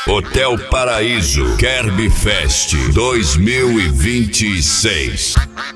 Hotel Paraíso Kerb Fest 2026.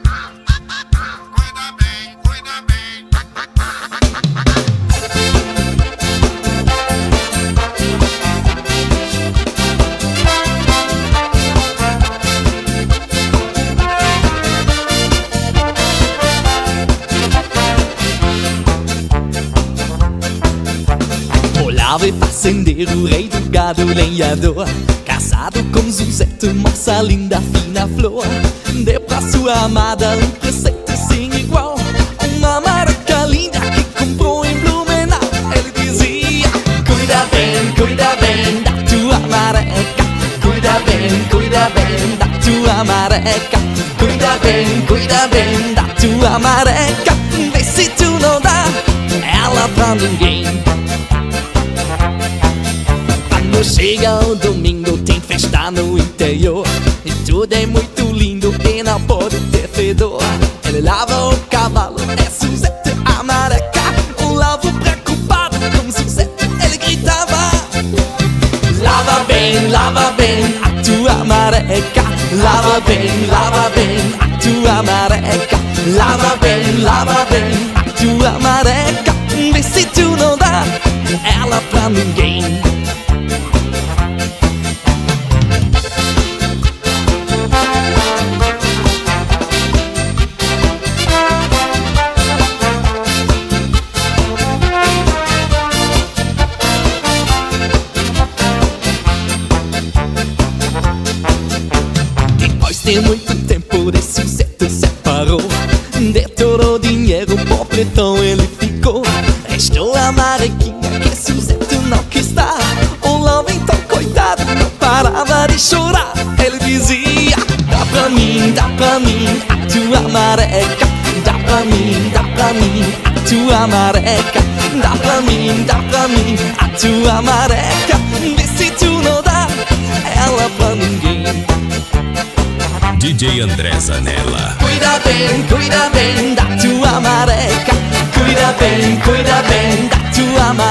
Olavo fazendeiro, rei do gado, lenhador, casado com Zuzete, moça linda, fina flor. Dê pra sua amada um presente sem igual, uma marca linda que comprou em Blumenau. Ele dizia: cuida bem da tua mareca, cuida bem da tua mareca, cuida bem da tua mareca. Vê se tu não dá ela pra ninguém. Quando chega o domingo tem festa no interior, e tudo é muito lindo e não pode ter fedor. Ele lava o cavalo, é Zuzete a mareca. O Lavo preocupado com Zuzete, ele gritava: lava bem a tua mareca, lava bem a tua mareca, lava bem a tua mareca. Vê se tu não dá ela pra ninguém. Tem muito tempo de Zuzete separou, de todo o dinheiro pobretão ele ficou. Restou a marequinha que Zuzete não quis dar. O Lavo então coitado não parava de chorar. Ele dizia: dá pra mim a tua mareca, dá pra mim a tua mareca, dá pra mim a tua mareca. Vê se tu não dá ela pra ninguém. DJ André Zanella. Cuida bem da tua mareca, cuida bem da tua mareca.